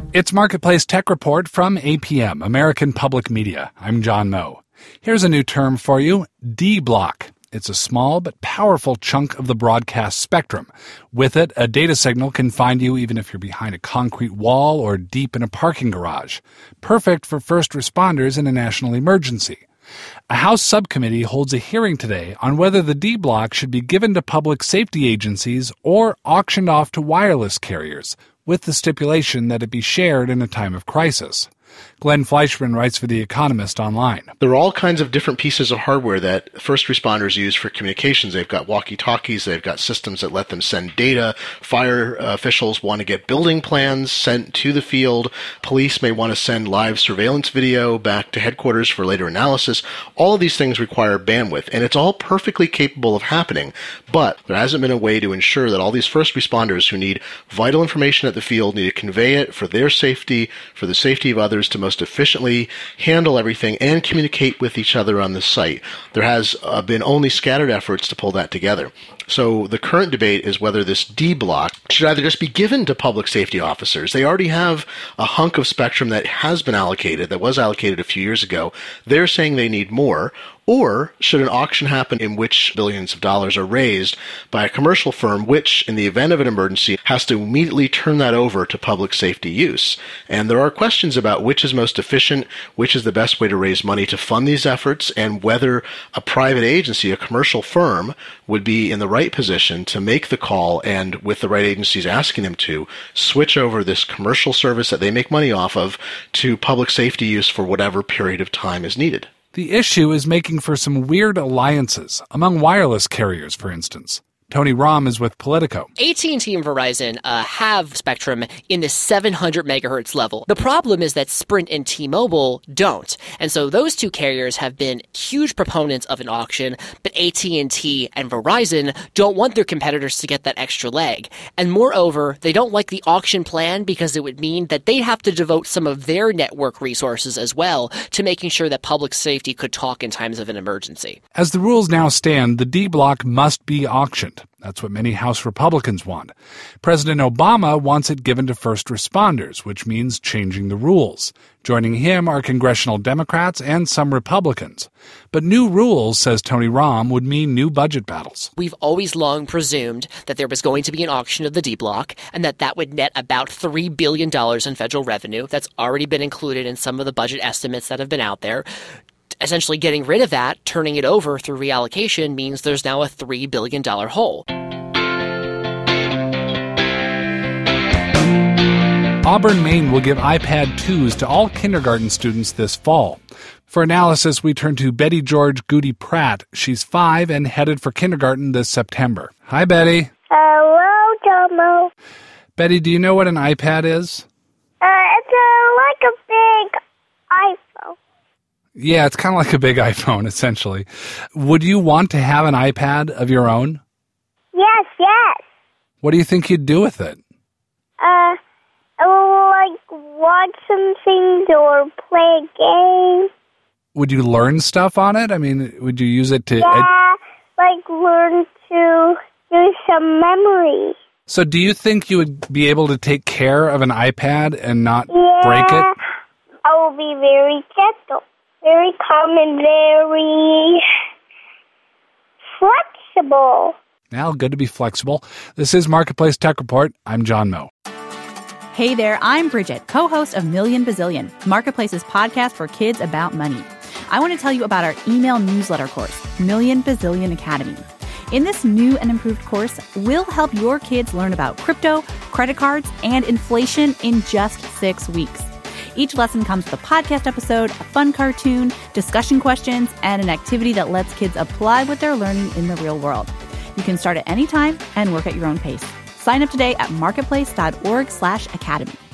It's Marketplace Tech Report from APM, American Public Media. I'm John Moe. Here's a new term for you, D-block. It's a small but powerful chunk of the broadcast spectrum. With it, a data signal can find you even if you're behind a concrete wall or deep in a parking garage. Perfect for first responders in a national emergency. A House subcommittee holds a hearing today on whether the D-block should be given to public safety agencies or auctioned off to wireless carriers, with the stipulation that it be shared in a time of crisis. Glenn Fleischman writes for The Economist online. There are all kinds of different pieces of hardware that first responders use for communications. They've got walkie-talkies. They've got systems that let them send data. Fire officials want to get building plans sent to the field. Police may want to send live surveillance video back to headquarters for later analysis. All of these things require bandwidth, and it's all perfectly capable of happening. But there hasn't been a way to ensure that all these first responders who need vital information at the field need to convey it for their safety, for the safety of others, to most efficiently handle everything and communicate with each other on the site. There has been only scattered efforts to pull that together. So the current debate is whether this D-block should either just be given to public safety officers. They already have a hunk of spectrum that has been allocated, that was allocated a few years ago. They're saying they need more. Or should an auction happen in which billions of dollars are raised by a commercial firm which, in the event of an emergency, has to immediately turn that over to public safety use? And there are questions about which is most efficient, which is the best way to raise money to fund these efforts, and whether a private agency, a commercial firm, would be in the right position to make the call and, with the right agencies asking them to, switch over this commercial service that they make money off of to public safety use for whatever period of time is needed. The issue is making for some weird alliances, among wireless carriers, for instance. Tony Rahm is with Politico. AT&T and Verizon have spectrum in the 700 megahertz level. The problem is that Sprint and T-Mobile don't. And so those two carriers have been huge proponents of an auction, but AT&T and Verizon don't want their competitors to get that extra leg. And moreover, they don't like the auction plan because it would mean that they'd have to devote some of their network resources as well to making sure that public safety could talk in times of an emergency. As the rules now stand, the D-block must be auctioned. That's what many House Republicans want. President Obama wants it given to first responders, which means changing the rules. Joining him are congressional Democrats and some Republicans. But new rules, says Tony Rahm, would mean new budget battles. We've always long presumed that there was going to be an auction of the D-block and that would net about $3 billion in federal revenue. That's already been included in some of the budget estimates that have been out there. Essentially getting rid of that, turning it over through reallocation, means there's now a $3 billion hole. Auburn, Maine will give iPad 2s to all kindergarten students this fall. For analysis, we turn to Betty George Goody Pratt. She's 5 and headed for kindergarten this September. Hi, Betty. Hello, Tomo. Betty, do you know what an iPad is? It's like a big iPhone. Yeah, it's kind of like a big iPhone, essentially. Would you want to have an iPad of your own? Yes. What do you think you'd do with it? I will, watch some things or play a game. Would you learn stuff on it? I mean, would you use it to... learn to do some memory. So do you think you would be able to take care of an iPad and not break it? I will be very gentle. Very calm and very flexible. Well, good to be flexible. This is Marketplace Tech Report. I'm John Moe. Hey there, I'm Bridget, co-host of Million Bazillion, Marketplace's podcast for kids about money. I want to tell you about our email newsletter course, Million Bazillion Academy. In this new and improved course, we'll help your kids learn about crypto, credit cards, and inflation in just 6 weeks. Each lesson comes with a podcast episode, a fun cartoon, discussion questions, and an activity that lets kids apply what they're learning in the real world. You can start at any time and work at your own pace. Sign up today at marketplace.org/academy.